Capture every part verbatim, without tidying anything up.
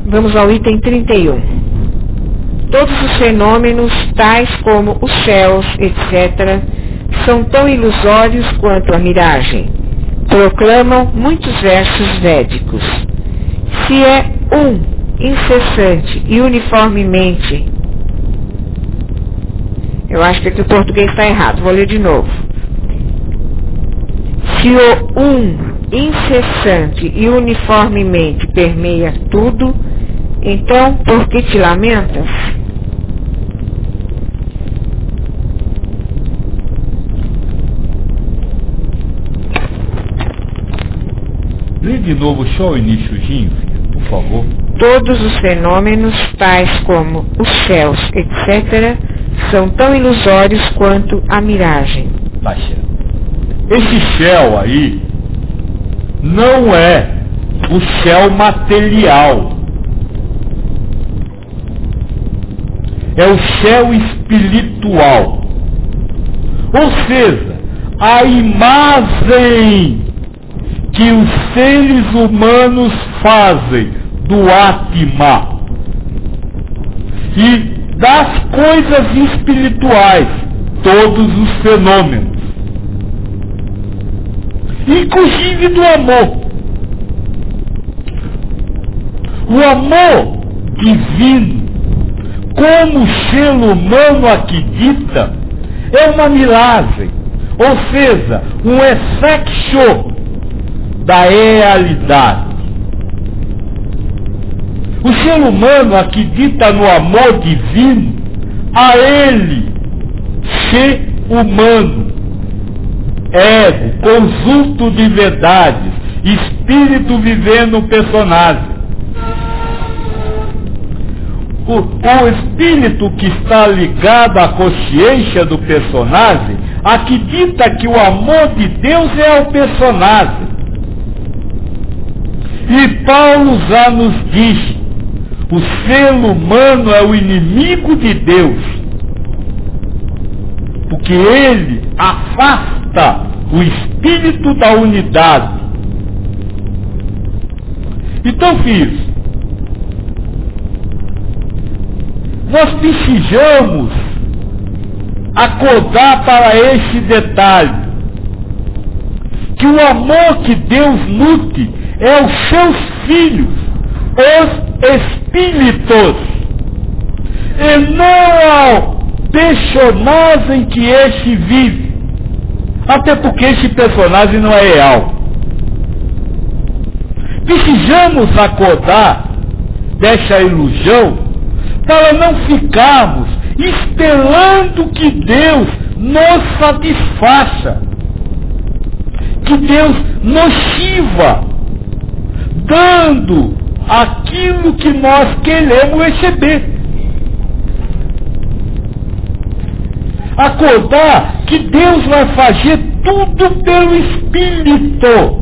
Vamos ao item trinta e um. Todos os fenômenos, tais como os céus, etcétera, são tão ilusórios quanto a miragem. Proclamam muitos versos védicos. Se é um, incessante e uniformemente... Eu acho que aqui o português está errado, vou ler de novo. Se o um, incessante e uniformemente permeia tudo, então por que te lamentas? Lê de novo só o iniciozinho, por favor. Todos os fenômenos, tais como os céus, etcétera, são tão ilusórios quanto a miragem. Tá certo. Esse céu aí não é o céu material. É o céu espiritual. Ou seja, a imagem que os seres humanos fazem do Atma e das coisas espirituais, todos os fenômenos, inclusive do amor. O amor divino, como o ser humano acredita, é uma miragem, ou seja, um efeito da realidade. O ser humano acredita no amor divino, a ele, ser humano, ego, conjunto de verdades, espírito vivendo o personagem. O, o espírito que está ligado à consciência do personagem acredita que o amor de Deus é o personagem. E Paulo já nos diz: o ser humano é o inimigo de Deus, porque ele afasta o espírito da unidade. Então, filhos, nós precisamos acordar para esse detalhe, que o amor que Deus nutre é os seus filhos, os espíritos, e não ao personagem que este vive, até porque este personagem não é real. Precisamos acordar dessa ilusão para não ficarmos esperando que Deus nos satisfaça, que Deus nos sirva, dando aquilo que nós queremos receber. Acordar que Deus vai fazer tudo pelo Espírito,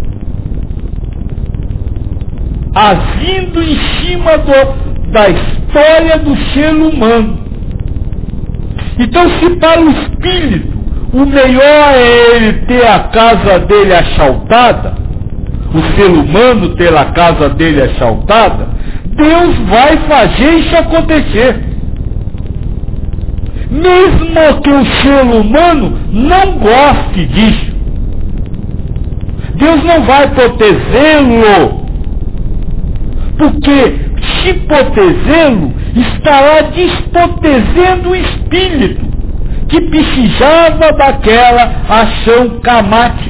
agindo em cima do, da história do ser humano. Então, se para o Espírito o melhor é ele ter a casa dele assaltada, o ser humano ter a casa dele assaltada, Deus vai fazer isso acontecer. Mesmo que o ser humano não goste disso. Deus não vai protegê-lo, porque se protegê-lo, estará desprotegendo o espírito que precisava daquela ação karmática.